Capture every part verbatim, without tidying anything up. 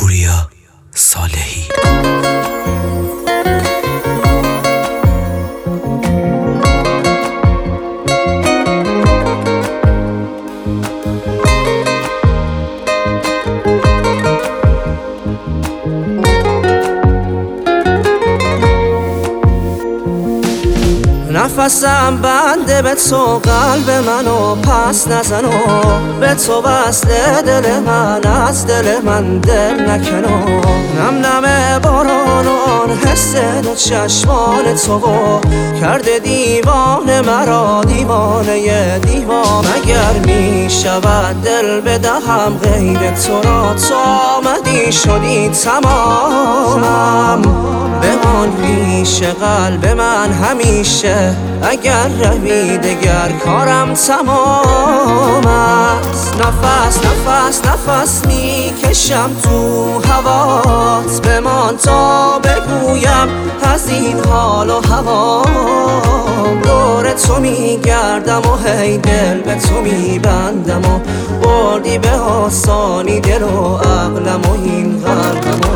پوریا صالحی. نفسم بنده به تو، قلب منو پس نزنو، به تو وصله دل من، از دل من دل نکنو. نم نم بارانان حس دو چشمان تو کرده دیوانه مرا، دیوانه دیوان. اگر می شود دل بدهم غیر تو را، تو آمدی شدی تمامم. بمان پیش قلب من همیشه، اگر روی دگر کارم تمام است. نفس نفس نفس می کشم تو هوات، بمان تا بگویم از این حال و هوا. دور تو می گردم و هی دل به تو می بندم و بردی به آسانی دل و عقلم و این قلبم.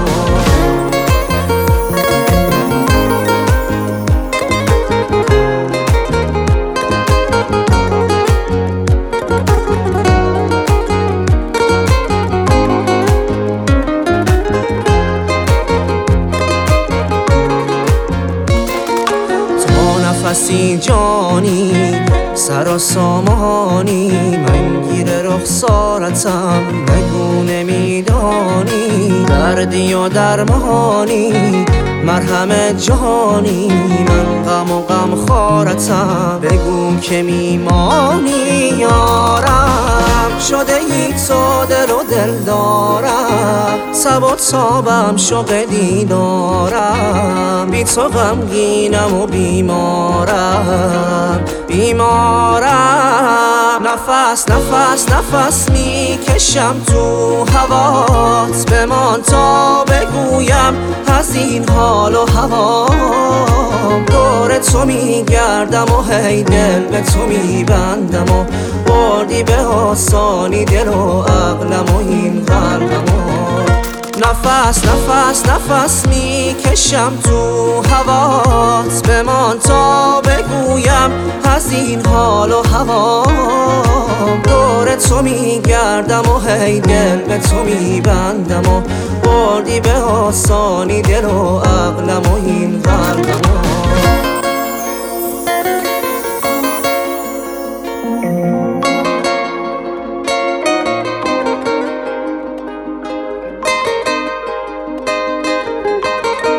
نفسی جانی سر و سامانی، من گیر رخسارتم بگو نمیدانی. دردی و درمانی مرهم جانی، من غم و غم خارتم بگو که میمانی. یارم شده ای تو دل و دل دارم، سب و تابم شوق دیدارم. بی تو غمگینم و بیمارم بیمارم. نفس نفس نفس می کشم تو هوات، بمان تا بگویم از این حال و هوا. دور تو می گردم و هی دل به تو می بندم و بردی به آسانی دل و عقلم و این قلبم. نفس نفس نفس می کشم تو هوات، بمان تا بگویم از این حال و هوا. دور تو می گردم و هی دل به تو می بندم و بردی به آسانی دل و عقلم و این قلبم.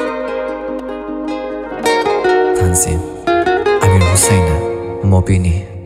تنظیم امیرحسین مبینی.